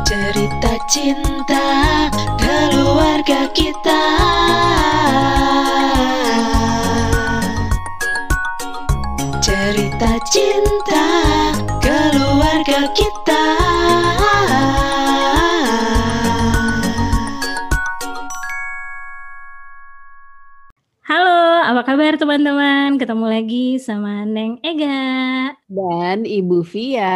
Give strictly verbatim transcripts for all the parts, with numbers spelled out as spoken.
Cerita cinta keluarga kita. Cerita cinta keluarga kita. Halo, apa kabar teman-teman? Ketemu lagi sama Neng Ega dan Ibu Via.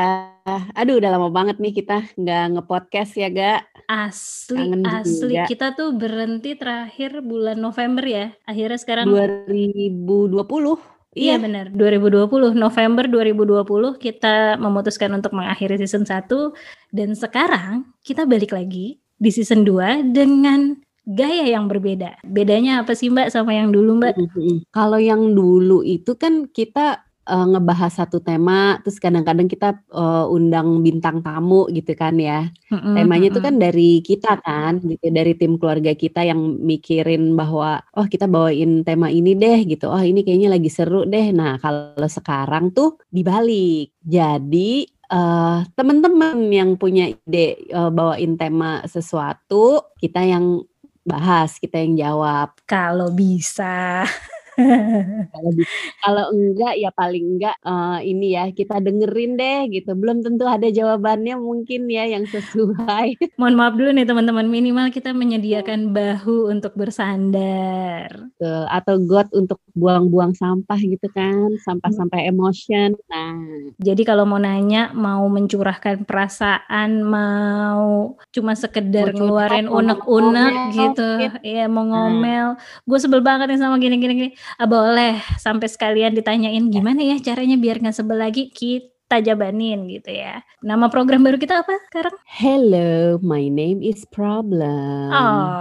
Aduh, udah lama banget nih kita nggak nge-podcast ya, Ga? Asli, Kangen asli. juga. Kita tuh berhenti terakhir bulan November ya. Akhirnya sekarang dua ribu dua puluh. Iya, Iya. benar, dua ribu dua puluh. November dua ribu dua puluh kita memutuskan untuk mengakhiri season satu. Dan sekarang kita balik lagi di season dua dengan gaya yang berbeda. Bedanya apa sih Mbak sama yang dulu Mbak? Mm-hmm. Kalau yang dulu itu kan kita uh, ngebahas satu tema, terus kadang-kadang kita uh, undang bintang tamu gitu kan ya. Mm-hmm. Temanya itu kan dari kita kan, gitu, dari tim keluarga kita yang mikirin bahwa oh kita bawain tema ini deh gitu. Oh ini kayaknya lagi seru deh. Nah kalau sekarang tuh dibalik. Jadi uh, teman-teman yang punya ide uh, bawain tema sesuatu, kita yang bahas, kita yang jawab. Kalau bisa. kalau, kalau enggak ya paling enggak uh, ini ya kita dengerin deh gitu. Belum tentu ada jawabannya mungkin ya yang sesuai. Mohon maaf dulu nih teman-teman, minimal kita menyediakan bahu untuk bersandar. Betul. Atau got untuk buang-buang sampah gitu kan, sampah-sampah emotion. Nah, jadi kalau mau nanya, mau mencurahkan perasaan, mau cuma sekedar mau ngeluarin unek-unek gitu, gitu. Ya mau ngomel, nah. Gue sebel banget nih sama gini-gini. Ah, boleh sampai sekalian ditanyain gimana ya caranya biar gak sebel lagi, kita jabanin gitu ya. Nama program baru kita apa sekarang? Hello, my name is Problem.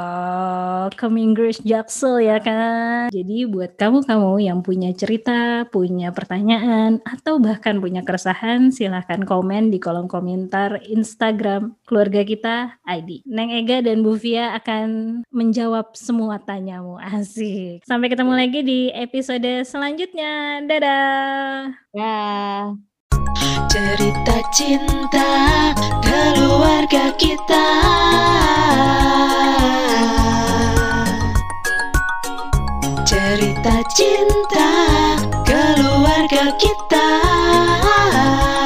Oh, coming Grace Jaksel ya kan. Jadi buat kamu-kamu yang punya cerita, punya pertanyaan, atau bahkan punya keresahan, silahkan komen di kolom komentar Instagram keluarga kita I D. Neng Ega dan Bu Via akan menjawab semua tanyamu. Asik. Sampai ketemu lagi di episode selanjutnya. Dadah. Ya. Cerita cinta keluarga kita. Cerita cinta keluarga kita.